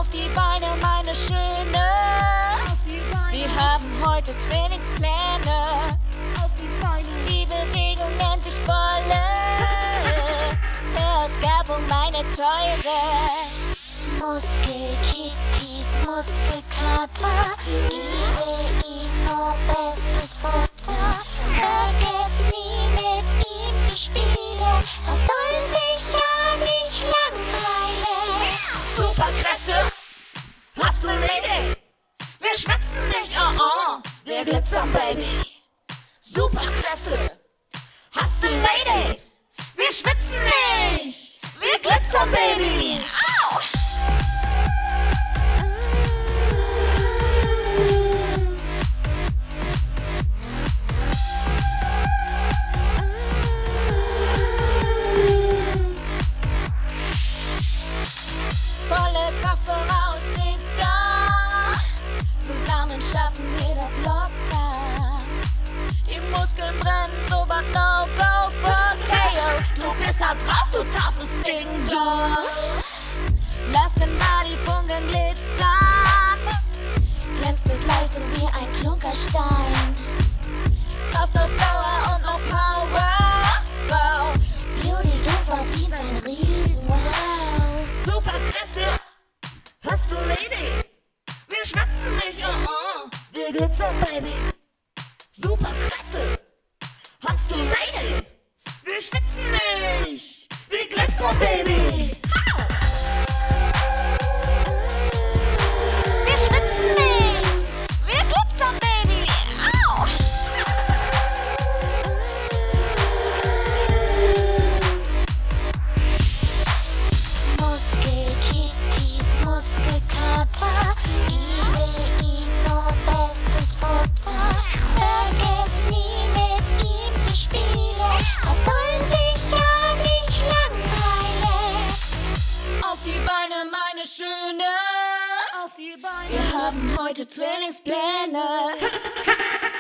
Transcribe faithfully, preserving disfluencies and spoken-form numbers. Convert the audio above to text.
Auf die Beine, meine Schöne. Auf die Beine. Wir haben heute Trainingspläne. Auf die Beine. Die Bewegung nennt sich Wolle. Versklavung, meine Teure. Muskelkitties, Muskelkater, gebe ihm nur bestes Futter. Vergesst nie mit ihm zu spielen, er soll sich ja nicht langweilen. Superkräfte, hast du eine Idee? Wir schwitzen nicht, oh oh, wir glitzern, Baby. Superkräfte, hast du eine Idee? Wir schwitzen nicht, wir glitzern, Baby. Au! Volle Kraft voraus ist da. Zusammen schaffen wir das locker. Die Muskeln brennen, so but no go for K O. Du bist da drauf, du taffes Ding, du. Lass den Bodyfunken glitzern. Glänzt mit Leistung wie ein Klunkerstein. Kraft auf Dauer und noch Power. Wow. Beauty, du verdienst ein Riesen-Wow. Superkräfte, hast du eine Idee? Wir schwitzen nicht, oh oh, wir glitzern, Baby. Superkräfte, hast du eine Idee? Wir schwitzen nicht, wir glitzern, Baby. Au! Wir schwitzen nicht. Wir glitzern, Baby. Au. Muskelkitties, Muskelkater, gebe ihm nur bestes Futter. Vergesst nie mit ihm zu spielen, er soll sich ja nicht langweilen. Auf die Beine, meine Schöne. Auf die Beine. Wir haben heute Trainingspläne.